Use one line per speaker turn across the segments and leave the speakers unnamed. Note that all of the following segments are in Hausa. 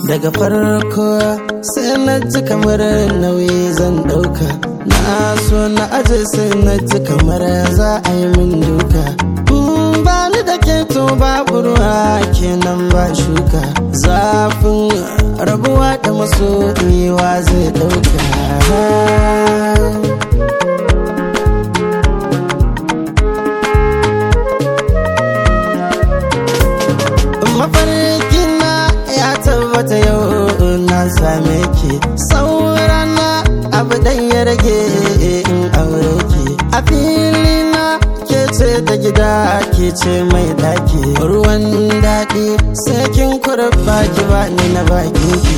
daga farko sai na ji kamar nauyi zan dauka, na so na aje sai na ji kamar za a yi min duka. Ba ni da ke to babu ruwa kenan ba shuka, zafin rabuwa da masoyiwa zai dauka. Mafarkina ya tabbata yau na same ki, saurana abu dan ya rage in aure ki. A filina ke ce da gida ke ce mai daki, ruwan daɗi sai kin kurba ki ba ni na baki ki.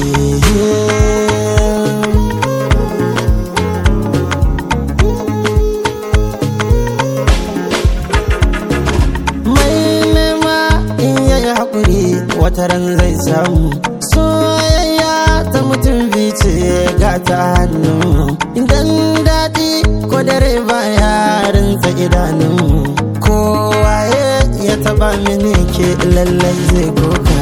Wataran zai samu soyayya ta mutum bice ga ta hannu, idan daɗi ko dare baya rinsa idanun, kowaye ya taba mini ke lallai zai koka.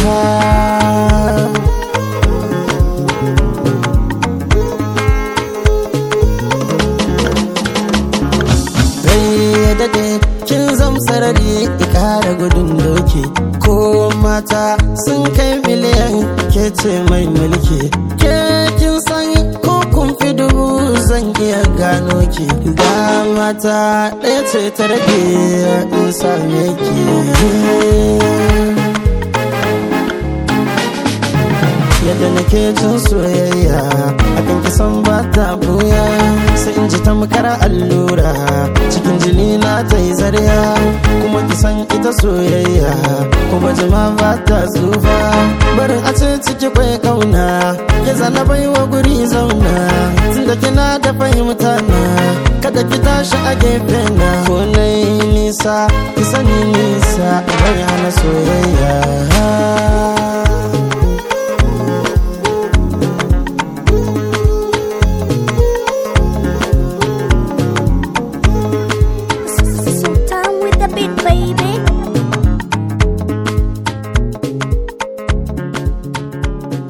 Rai ya dade kin zamsarari ikara gudun doki, ko mata sun kai miliyan ke ce mai mulki. Ke kin san ko kun fi dubu zan iya gano ki, ga mata ɗaya ce ta rage in same ki. Yadda nake jin soyayya akan kisan ba ta buya, sai in ji tamkar allura cikin jini na ta yi zarya. Kuma kisan ita soyayya kuma jima ba ta tsufa, barin a ce ciki kwai kauna ke zana baiwa guri zauna. Tunda kina da fahimta na kada ki tashi a gefe na, ko na yi nisa